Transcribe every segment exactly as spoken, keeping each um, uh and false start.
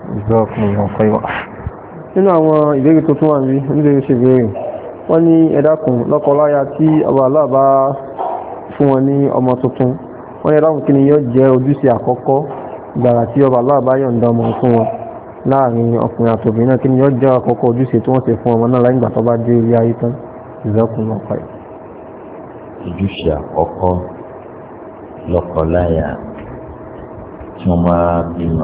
Jazakumullahu khairan. Nínú àwọn ìbéèrè tó tún wà ní ìbéèrè ṣe ìbéèrè wọ́n ní ẹ dákun lọ́kọláya tí ọba Allah bá fún wọn ní ọmọ tuntun wọ́n ní ẹ dákun kí ni yóò jẹ́ ojúṣe àkọ́kọ́ gbàrà tí ọba Allah bá yọ̀ǹda ọmọ fún wọn láàrin ọkùnrin àti obìnrin náà kí ni yóò jẹ́ àkọ́kọ́ ojúṣe tí wọ́n ṣe fún ọmọ náà láìgbà tó bá dé ilé ayé tán. Jazakumullahu khairan. Ojúṣe àkọ́kọ́ lọ́kọláya tí wọ́n máa bímọ.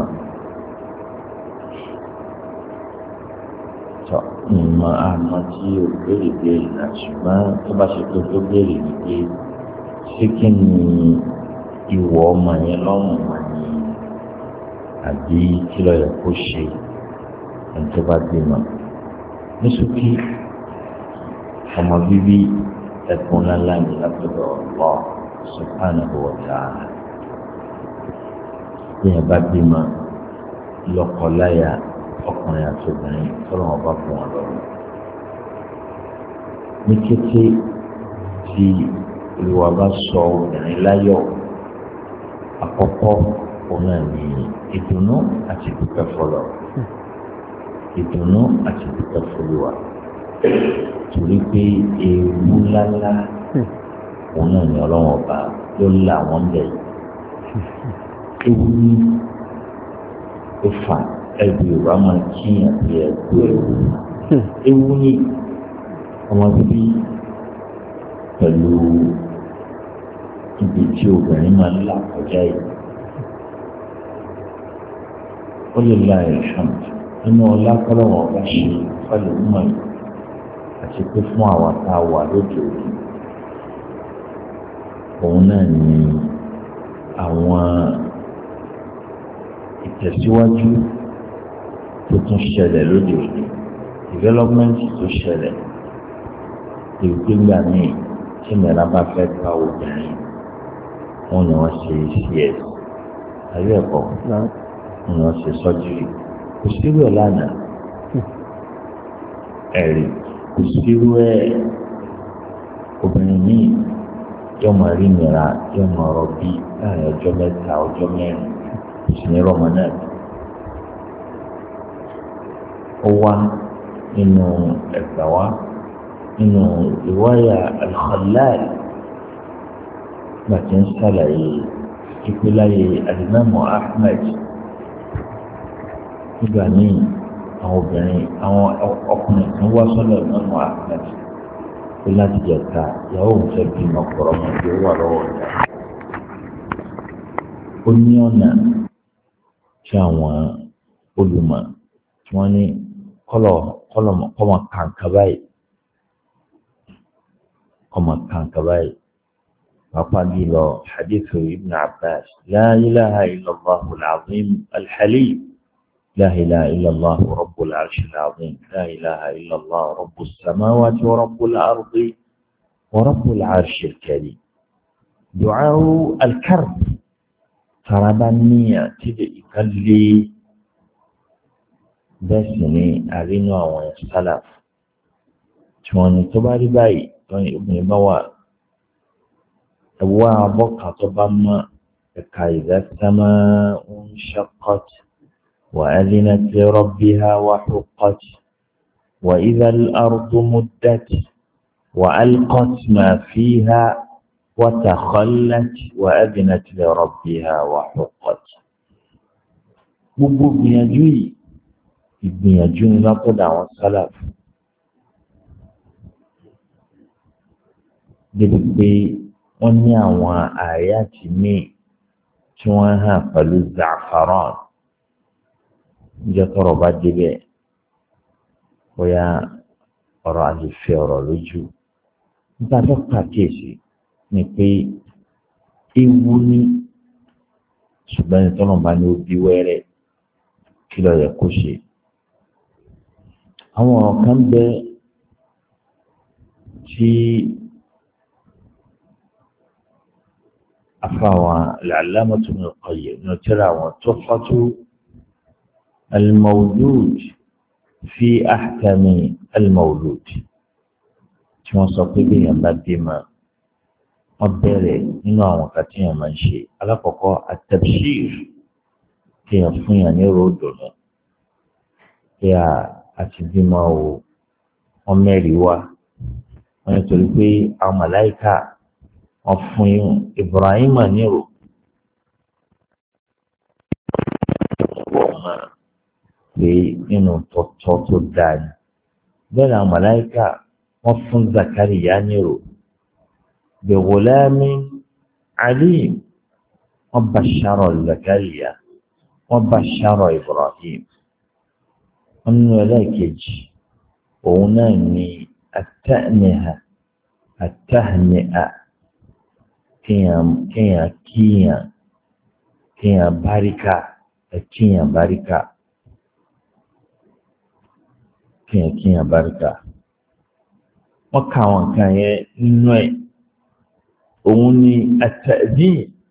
Tọ́ ìmọ̀ àmọ́ tí o béèrè béèrè náà ṣùgbọ́n tó bá ṣe tó tó béèrè ní pé ṣé kí ni ìwọ ọmọ yẹn lọ́rùn wọn ni àbí kí ló yẹ kó ṣe ẹni tó bá bímọ. Ní ṣókí ọmọ bíbí ẹ̀bùn ńláńlá ní látọ̀dọ̀ Allah subhanahu wa ta'ala. Bí ẹ bá bímọ lọ́kọláya ọkùnrin àti obìnrin tọ́lọ́ wọn bá fún wọn lọ́rùn. Ní kété tí Olúwa bá sọ obìnrin láyọ̀ àkọ́kọ́ òun náà ní ìdùnnú àti ìdúpẹ́ fọlọ́ ìdùnnú àti ìdúpẹ́ fọlọ́wà torí pé ewu ńláńlá òun náà ní ọlọ́wọ́n ọba ló là wọ́n bẹ̀ ewu ní ó fà ẹbí yorùbá máa kíyàn bí ẹgbẹ́ ewu ewu ní ọmọ bíbí pẹ̀lú ibi tí obìnrin máa ń là kọjá yìí ó lè la ẹ̀ṣọ́n nínú ọlá kọ́lọ́wọ́ ọba ṣe fẹ́lẹ̀ ọmọ yìí àti pé fún àwọn tá a wà lóde òní òun náà ní àwọn ìtẹ̀síwájú tó tún ṣẹlẹ̀ lóde òní development tó ṣẹlẹ̀ ìgbéga míì tí mẹ́ra bá fẹ́ bá obìnrin wọn ni wọ́n ṣe cs ayé ẹ̀kọ́ wọn ni wọ́n ṣe surgery kò sírú ẹ̀ lánàá ẹ̀rí kò sírú ẹ̀ obìnrin míì yóò máa rí mìíràn yóò máa rọ bí láàrin ọjọ́ mẹ́ta ọjọ́ mẹ́rin kò sì ní rọmọ náà ó wá nínú ẹgbàá wa nínú ìwáyà al-Khallal gbàtí ń sàlàyé ìpìláyè alimami Ahmed nígbà míì àwọn obìnrin àwọn ọkùnrin kan wá sọ́dọ̀ alimami Ahmed pé láti jẹta ìyàwó òun fẹ́ bí ọkọ̀rọ̀ ọmọ tí ó wà lọ́wọ́ ọ̀dà ó ní ọ̀nà tí àwọn olùmọ̀ tí wọ́n ní kọ́lọ̀ kọ́lọ̀ kọ́mọ kàǹkà báyìí kọ́mọ kàǹkà báyìí pàápàá jùlọ hadithu ibn Abbas la ilaha illallah al-azim al-halim la ilaha illallah rabbul arsh al-azim la ilaha illallah rabbus samawati wa rabbul ardi wa rabbul arsh al-karim du'a al-karb farabaniya tí ìkàlẹ bẹ́ẹ̀ sì ni àrínú àwọn sálàf tí wọ́n ní tó bá rí báyìí tó ní obìnrin bá wà ẹ̀wọ́ abọ́kà tó bá mọ́ ẹ̀ka ìdásítámá ń ṣaqat wà adinat li rabbiha wa huqqat wà idha al-ardu muddat wà alqat ma fiha wa takhallat wà adinat li rabbiha wa huqqat. Gbogbo gbìyànjú yìí ìgbìyànjú ni látọ̀dọ̀ àwọn sálàfù débi pé wọ́n ní àwọn àyátì míì tí wọ́n hàn pẹ̀lú za'faran níjọ́ tọ́rọ̀ bá débẹ̀ bóyá ọ̀rọ̀ àlùfẹ́ ọ̀rọ̀ lójú nígbà tó pàkíyèsí ni pé ewu ní ṣùgbọ́n ní tọ́nà bá ní ó bí wẹ́rẹ́ kí ló yẹ kó ṣe. àwọn ọ̀rọ̀ kan bẹ tí afáwọn al-Allamah Ibn al-Qayyim ní tírà àwọn Tuhfatu al-Mawlud fi ahkami al-Mawlud tí wọ́n sọ pé bí èèyàn bá bímọ wọ́n bẹ̀rẹ̀ nínú àwọn kan tí èèyàn máa ń ṣe alákọ̀ọ́kọ́ at-tabshir kí èèyàn fún èèyàn ní ròdò náà pé àti bímọ o wọ́n mẹ́rin wá wọ́n nítorí pé àwọn màláìka wọ́n fún Ibrahim nírò ọmọ pé nínú tọ́tọ́ tó dáa ni bẹ́ẹ̀ ni àwọn màláìka wọ́n fún Zakariya nírò bi ghulamin alim wọ́n bashara Zakariya wọ́n bashara Ibrahim wọ́n nínú ẹlẹ́ẹ̀kejì òun náà ni atahniha atahniha kíyàn kíyàn kíyàn kíyàn báríkà kíyàn báríkà kíyàn kíyàn báríkà wọ́n ka àwọn nǹkan yẹn nínú ẹ̀ òun ni àtẹ̀dí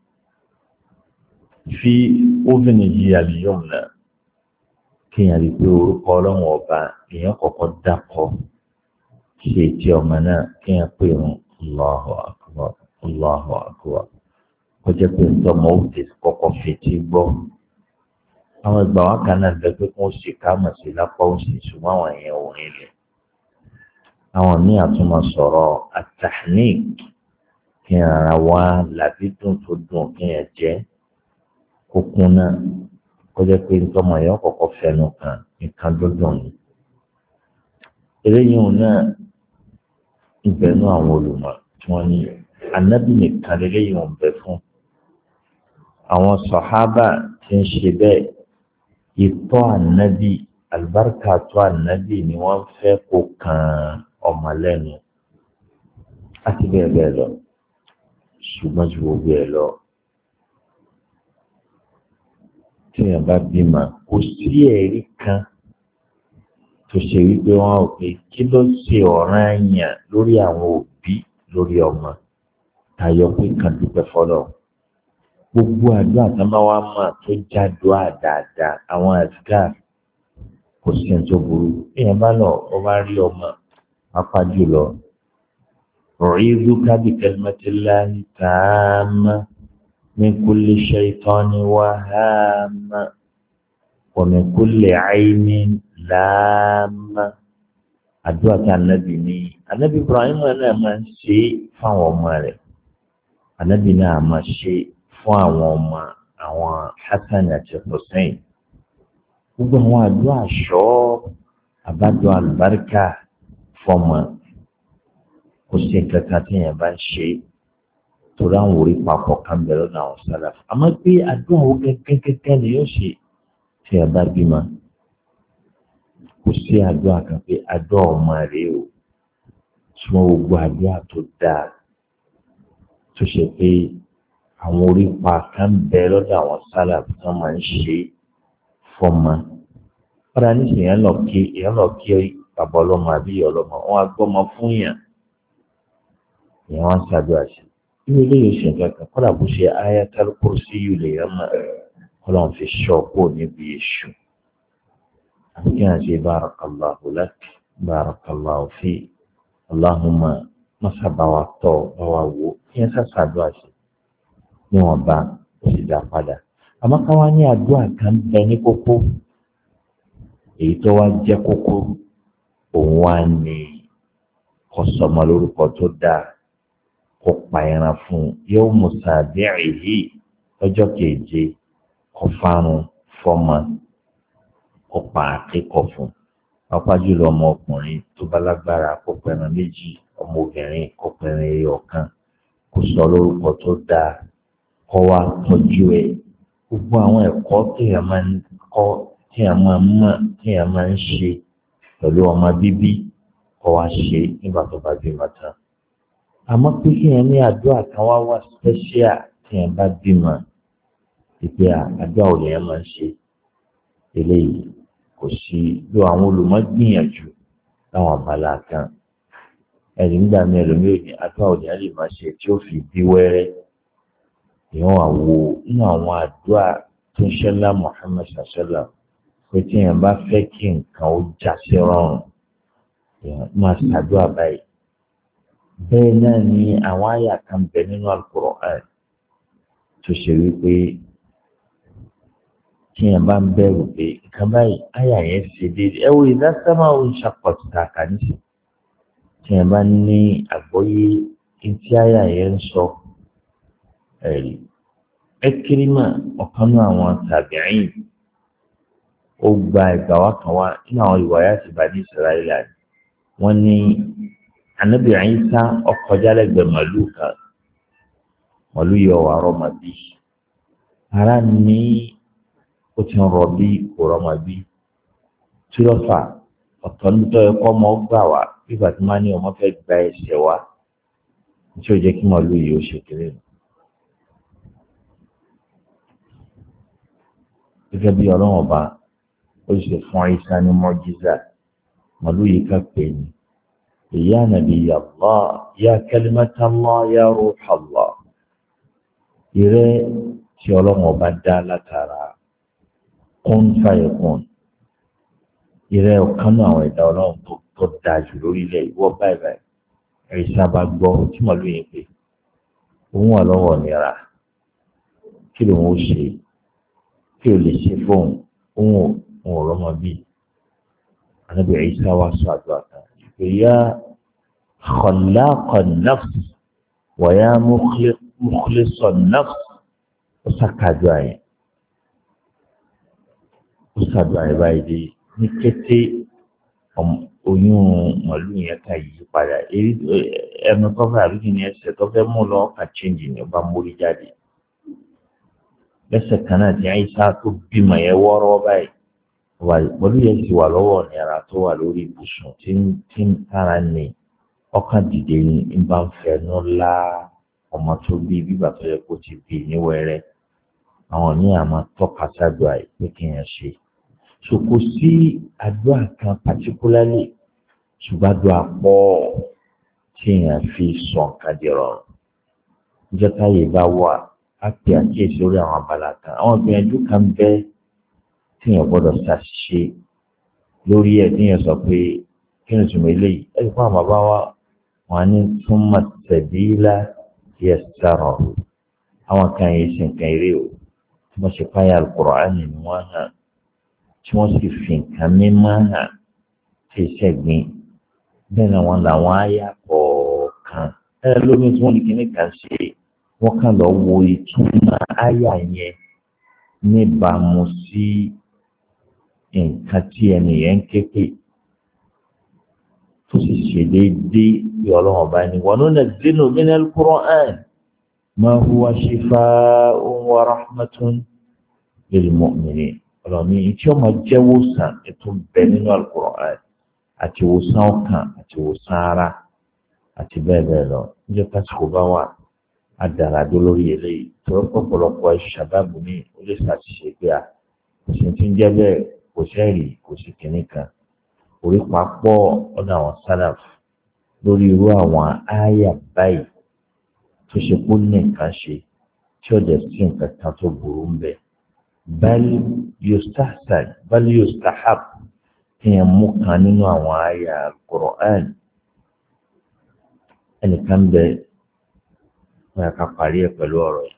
fi oveniyi al-yumna kíyàn rí pé orúkọ ọlọ́run ọba èèyàn kọ́kọ́ dákọ̀ ṣe tí ọmọ náà kíyàn pè ń Allahu akbar Allahu akbar kó jẹ́ pé ntọ́mọ ó ti kọ́kọ́ fetí gbọ́ àwọn ìgbà wọn kan náà bẹ pé kó ṣe ká mọ̀ sí lápá òsì ṣùgbọ́n àwọn èèyàn ò rìn lẹ̀ àwọn míì àtúmọ̀ sọ̀rọ̀ atahnik kí n ara wá làbí dùn tó dùn kí n jẹ́ kókún náà kó jẹ́ pé ntọ́mọ yẹn kọ́kọ́ fẹnu kan nǹkan dúndùn ni eléyìí òun náà ìbẹ̀nú àwọn olùmọ̀ tí wọ́n ní anábì nìkan lélẹ́yìn òun bẹ fún àwọn sàhábà tí ń ṣe bẹ́ẹ̀ ìtọ́ ànábì àlùbáríkà tó ànábì ni wọ́n fẹ́ kó kan ọmọ lẹ́nu àti bẹ́ẹ̀ bẹ́ẹ̀ lọ ṣùgbọ́n ju gbogbo ẹ̀ lọ tí èèyàn bá bímọ kò sí ẹ̀rí kan tó ṣe wípé wọn ò pé kí ló ṣe ọ̀ranyàn lórí àwọn òbí lórí ọmọ tayọ pé kan dúpẹ́ fọlọ́ gbogbo àdúrà tó bá wà mọ̀ tó jádùá dáadáa àwọn àdúrà kò sí ẹni tó burú èèyàn bá lọ ọ bá rí ọmọ pápá jùlọ u'idhuka bi kalimatillahi tamma min kulli shaytani wa hamma wa min kulli aynin láàmà àdúrà tí anabi ní anabi Ibrahim náà máa ń ṣe fáwọn ọmọ rẹ̀ anabi náà máa ṣe fún àwọn ọmọ àwọn Hasan àti Hussein gbogbo àwọn àdúrà ṣọ àbádọ àlùbáríkà fọmọ kò sí kankan tí èèyàn bá ń ṣe torí àwọn orí papọ̀ kan bẹ̀rẹ̀ lọ́dọ̀ àwọn sálàfù àmọ́ pé àdúrà wo gẹ́gẹ́gẹ́ ni yóò ṣe tí èèyàn bá bímọ kò sí àdúrà kan pé àdúrà ọmọ rẹ̀ o ṣùgbọ́n gbogbo àdúrà tó dáa tó ṣe pé àwọn orípa kan bẹ lọ́dọ̀ àwọn sálàfù tí wọ́n máa ń ṣe fọ́mọ. Ọ̀rọ̀ níṣẹ́ èèyàn lọ kí èèyàn lọ kí bàbá ọlọ́mọ àbí ìyá ọlọ́mọ wọn á gbọ́mọ fún yàn èèyàn wá ń ṣàdúrà sí i. Irú eléyìí ṣe nǹkan kan kọ́dà bó ṣe Ayatul Kursi yìí lè yàn mọ́ Ọlọ́run fi ṣọ́ kó níbi èṣù. Àbíkẹ́ àti barakallahu lak barakallahu fi Allahumma mọ́sá bá wa tọ́ bá wa wò ìyẹn sàṣà àdúrà sí níwọ̀n bá ó sì dá padà. Àmọ́ ká wá ní àdúrà kan bẹ ní kókó èyí tó wá jẹ́ kókó òun wá ní kọsọmọ lórúkọ tó dáa kó pa ẹran fún yóò mú sàbẹ̀rẹ̀ yìí lọ́jọ́ keje kó fárun fọ́mọ kó pa àkíkọ̀ fún pápá jùlọ ọmọkùnrin tó bá lágbára kó pẹran méjì ọmọbìnrin kó pẹran ẹyọ kan kó sọ lórúkọ tó dáa kó wá tọ́jú ẹ̀ gbogbo àwọn ẹ̀kọ́ téèyàn máa ń kọ́ téèyàn máa ń mọ̀ téèyàn máa ń ṣe pẹ̀lú ọmọ bíbí kó wá ṣe nígbà tó bá bímọ tán. Àmọ́ pé kéèyàn ní àdúrà kan wá wá special téèyàn bá bímọ ìpè àdúrà ò lèèyàn máa ń ṣe eléyìí kò sí bí àwọn olùmọ̀ gbìyànjú láwọn abala kan ẹ̀rí nígbà mi ẹlòmíràn ní àdúrà ò lèèyàn lè máa ṣe tí ó fi bí wẹ́rẹ́ èèyàn wà wo nínú àwọn àdúrà tó ń ṣẹlá Muhammad ṣàṣẹlá pé tí èèyàn bá fẹ́ kí nǹkan ó já sí rọrùn èèyàn máa ṣàdúrà báyìí. Bẹ́ẹ̀ náà ni àwọn àyà kan bẹ nínú Al-Qur'an tó ṣe wípé tí yẹn bá ń bẹ̀rù pé nǹkan báyìí àyà yẹn ṣe déédéé ẹ wo ìdásẹ́mà ó ń ṣàpọ̀tù tàkà níṣẹ́ tí yẹn bá ní àgbọ́yé etí àyà yẹn ń sọ ẹ̀rí Ẹkírímà ọ̀kan náà àwọn tàbíìn ó gba ìgbà wá kan wá nínú àwọn ìwàyà ti bá ní Ísírẹ́lì wọ́n ní Ànábì Ìsá ó kọjá lẹ́gbẹ̀ẹ́ màlúù kan màlúù yọ wà rọ́mà bí ara ní ó ti ń rọbí kò rọ́mà bí tí ló fà ọ̀tọ̀ nítorí ẹ̀kọ́ ọmọ gbà wá nígbà tí wọ́n ní ọmọ fẹ́ gba ẹsẹ̀ wá tí ó jẹ́ kí màlúù yìí ó ṣe kéré nù. gẹ́gẹ́ bí ọlọ́run ọba ó ṣe fún Ìsá ní mọ́jísà màlúù yìí ká pè ní ìyá nàbí Allah ya kalimatallah ya ruhallah ìrẹ́ tí ọlọ́run ọba dá látara kún fàyẹ̀kún ìrẹ́ ọ̀kan náà àwọn ẹ̀dá ọlọ́run tó tó dáa jù lórílẹ̀ ìwọ báyìí báyìí Ìsá bá gbọ́ tí màlúù yìí pé òun wà lọ́wọ́ nira kí lòun ó ṣe kí o lè ṣe fóun òun òun rọmọ bíi Ànábì Ìsá wa sọ àdúrà kan ìpè ya khallaqan nafs wa ya mukhlisan nafs ó sàkájọ àyẹn ó sàdúrà àyẹn báyìí dé ní kété oyún màlúù yẹn ká yí padà ẹnu tó fẹ́ àbíkí ni ẹsẹ̀ tó fẹ́ mú lọ ká chíńjì ní ọba mórí jáde lẹ́sẹ̀ kan náà tí Ìsá tó bímọ yẹn wọ́ọ́rọ́ báyìí pẹ̀lú yẹn ti wà lọ́wọ́ nira tó wà lórí ibùsùn tí tí ń tara ní ọkàn dìde ní ń bá ń fẹnu lá ọmọ tó bí bíbà tó yẹ kó ti bí ní wẹ́rẹ́ àwọn ní àmọ́ tọ́ka sáàdùn àì pé kí yẹn ṣe so kò sí àdúrà kan particularly ṣùgbọ́n àdúrà pọ̀ tí yẹn fi sọ nǹkan di rọrùn ìjọba yìí bá wà á pè àkíyèsí lórí àwọn abala kan àwọn ìgbìyànjú kan bẹ́ẹ̀ tí yẹn gbọ́dọ̀ ṣàṣìṣe lórí ẹ̀ tí yẹn sọ pé kí ni tùmọ̀ eléyìí ẹ̀ fún àwọn bàbá wa wọn ní thumma sabila yassarahu àwọn kan yìí ṣe nǹkan eré o tí wọ́n ṣe páyà Al-Qur'ani ni wọ́n hàn tí wọ́n sì fi nǹkan mímọ́ hàn tí iṣẹ́ gbin bẹ́ẹ̀ ni wọ́n làwọn àyà kọ̀ọ̀kan ẹ̀ lómi tí wọ́n ní kíní kan ṣe wọ́n kàn lọ wo ìtumọ̀ àyà yẹn níbàámu sí nǹkan tí ẹnìyẹn ń ké pè tó sì ṣe déédéé bí ọlọ́run bá ní wa nunazzilu minal Qur'an ma huwa shifaa'un wa rahmatun lil mu'minin ọlọ́run ní tí ó máa jẹ́ wòsàn ètò bẹ nínú Al-Qur'an àti wòsàn ọkàn àti wòsàn ara àti bẹ́ẹ̀ bẹ́ẹ̀ lọ níjẹ́ pásítọ̀ bá wà adarado lórí eléyìí tó ọ̀pọ̀lọpọ̀ ṣàbábù ní ó lè ṣàṣìṣe pé à kò sí ti ń jẹ́ bẹ́ẹ̀ kò sẹ́rì kò sí kìnní kan orí papọ̀ ọ̀dọ̀ àwọn sálàf lórí irú àwọn àyà báyìí tó ṣe kó ní nǹkan ṣe tí ó dẹ̀ sí nǹkan kan tó burú ń bẹ̀. bal yustahsan bal yustahab kí ẹ mú kan nínú àwọn àyà Al-Qur'an ẹnìkan bẹ wọ́n yà ká parí ẹ̀ pẹ̀lú ọ̀rọ̀ yìí.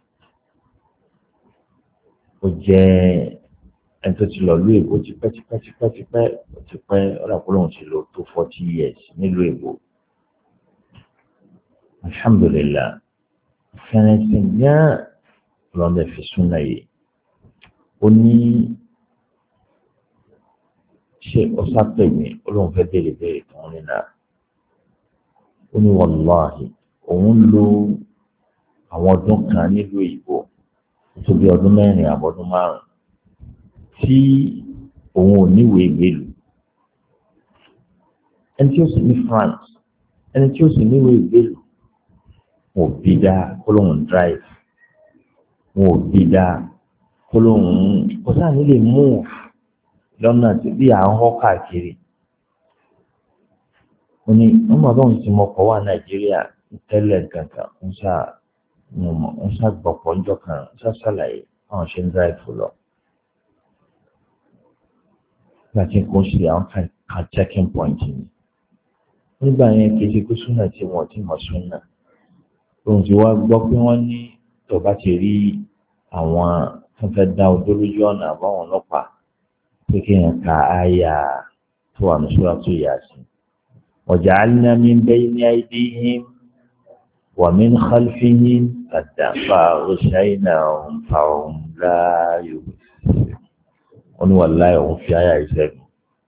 ó jẹ́ ẹni tó ti lọ lú èbó tipẹ́tipẹ́tipẹ́ tipẹ́ ọ̀làkúlóhùn ti lò tó forty years nílùú èbó. alhamdulillah fẹ́rẹ́sì gán lọ́dẹ fi súnà yìí. ó ní ṣé ọ̀sàpẹ̀ mi olóhùn fẹ́ béèrè béèrè kan nínú náà. ó ní wàláhì òun lo àwọn ọdún kan nílùú ìbò tó bí ọdún mẹ́rin àbọ̀dún márùn tí òun ò níwèé gbèlú ẹni tí ó sì ní France ẹni tí ó sì níwèé gbèlú wọn ò bí dáa kó lóun drive wọn ò bí dáa kó lóun kó sáà nílé move lọ́nà tí bí à ń họ́ káàkiri ó ní wọ́n máa bá òun ti mọ́kọ̀ wá Nàìjíríà tẹ́lẹ̀ kankan ń sáà ń ṣàgbọ̀pọ̀ ńjọ́ kan ṣàṣàlàyé àwọn ṣe ń dáìfù lọ. nígbà tí kò ṣe àwọn kan checking point ni. nígbà yẹn kì í ṣe pé súnà tí wọ́n ti mọ̀ súnà. ohun tí wàá gbọ́ pé wọ́n ní tó bá ti rí àwọn wọ́n fẹ́ dá ojú lójú ọ̀nà àbáwọn ọlọ́pàá pé kí èèyàn ka àyà tó wà ní Suratu Yasin. وجعلنا من بين أيديهم ومن خلفهم سدا فأغشيناهم فهم لا يبصرون. wọ́n ní wàláhì òun fi àyà ìṣẹ́gun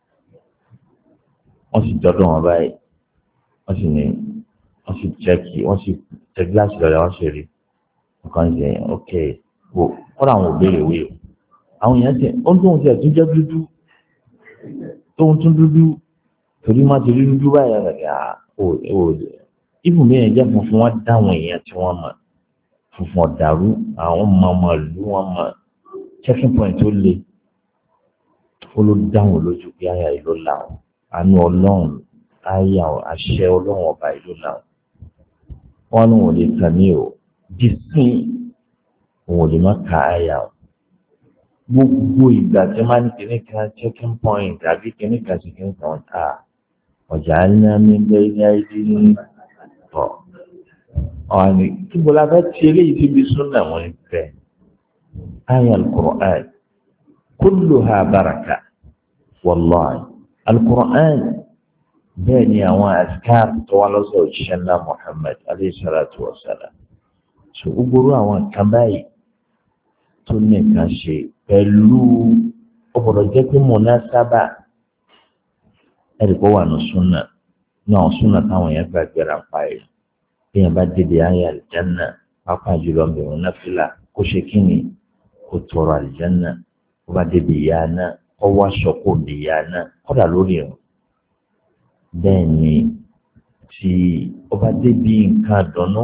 wọ́n sì dọ́dọ̀ wọn báyìí wọ́n sì ní wọ́n sì jẹ́kì wọ́n sì tẹ gíláàsì lọ́dọ̀ wọ́n sì rí nǹkan ṣe ok wò kọ́ra àwọn òbéèrè wí o àwọn èèyàn ṣe ó ń tóun ṣe ẹ̀tún jẹ́ dúdú tóun tún dúdú torí má ti rí dúdú báyìí rẹ̀ yà ó ó ibùn mi yẹn jẹ́ funfun wọn dáwọn èèyàn tí wọ́n mọ̀ funfun ọ̀dàrú àwọn ọmọ ọmọ ìlú wọn mọ̀ checking point tó le ó ló dáhùn lójú pé àyà ìlú làwọn àánú ọlọ́run àyà àṣẹ ọlọ́run ọba ìlú làwọn wọn ní wọn lè tàn ní o dísìn òun ò lè má ka àyà o gbogbo ìgbà tí wọn máa ní kíní kan checking point àbí kíní kan sí kíní kan ta ọjà àníyànmí bẹ́ẹ̀ ní àìdí ní tọ ọ̀hánì tí bọ́lá bá ti eléyìí ti bí súnà wọn ní bẹ́ẹ̀ àyà al-Qur'an kulluha baraka wallahi al-Qur'an bẹ́ẹ̀ ni àwọn azkar tó wà lọ́sọ̀ òjíṣẹ́ ńlá Muhammad alayhi salatu wa salam so gbogbo àwọn kan báyìí tó nìkan ṣe pẹ̀lú ọ̀pọ̀lọpọ̀ jẹ́ pé munasaba ẹ̀rí kó wà ní súnà náà súnà táwọn yẹn gbà gbéra pa ẹ̀ bí yẹn bá dédé ayé àlìjánná pápá jùlọ mìíràn náfìlà kó ṣe kí ni kó tọrọ àlìjánná kó bá dédé ìyá náà kó wá sọ́kò ní ìyá náà kódà lórí ẹ̀ bẹ́ẹ̀ ni tí ó bá dédé nǹkan àdánù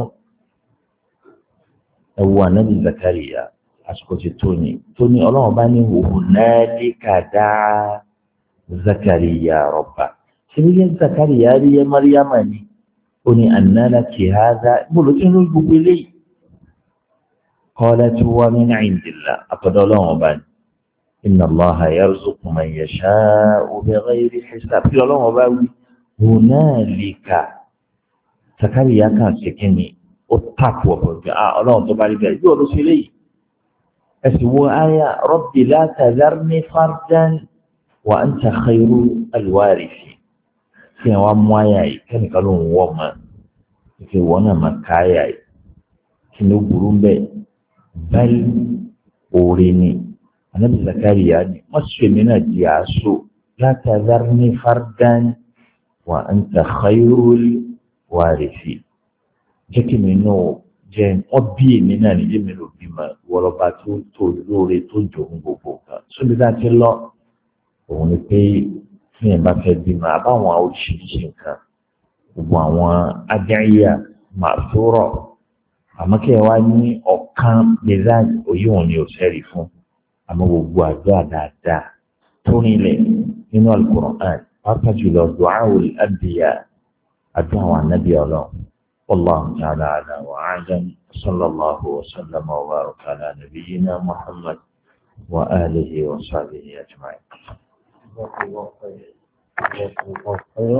ẹ wo ànábì Zakariya àsìkò tí tó ní tó ní ọlọ́run bá ní hunalika daa Zakariya rabba ṣebí yẹn Zakariya rí yẹn Maryama ni ó ní anna laki hadha gbọ́dọ̀ tí ó gbogbo eléyìí qalat huwa min indillah àtọ̀dọ̀ ọlọ́run ọba ni inna Allaha yarzuqu man yasha'u bighayri hisab kí ọlọ́run ọba wí hunalika Zakariya kan ṣe kí ni ó tàkù ọ̀pọ̀ pé ọlọ́run tó bá rí bẹ́ẹ̀ yóò lọ sí eléyìí ẹ̀sìn wo àyà rabbi la tadharni fardan wa anta khayru alwarisi kí ẹ̀ wá mú àyà yìí kẹ́nìkan ló ń wọ́ ma kí wọ́n náà máa ká àyà yìí kí ló burú bẹ́ẹ̀ báyìí òòrè ni Ànábì Zakariya ni wọ́n sọ èmi náà di àásù la tadharni fardan wa anta khayru alwarisi jẹ́ kí mi náà jẹ́ wọ́n bí èmi náà níjẹ́ mi ló bí ma wọ́lọ́ba tó tó lóore tó jò ń gbogbo kan sóbi dá ti lọ òun ni pé fún yẹn bá fẹ́ bí ma àbáwọn oríṣiríṣi nǹkan gbogbo àwọn adáyà máa tó rọ̀ àmọ́ kí ẹ wá ní ọ̀kan mẹ́sàgì òye òun ni ò sẹ́rì fún àmọ́ gbogbo àdúrà dáadáa tó nílẹ̀ nínú Al-Qur'an pàápàá jùlọ du'aul anbiya àdúrà àwọn ànábì Ọlọ́run. والله تعالى أعلى وأعلم صلى الله وسلم وبارك على نبينا محمد وآله وصحبه أجمعين.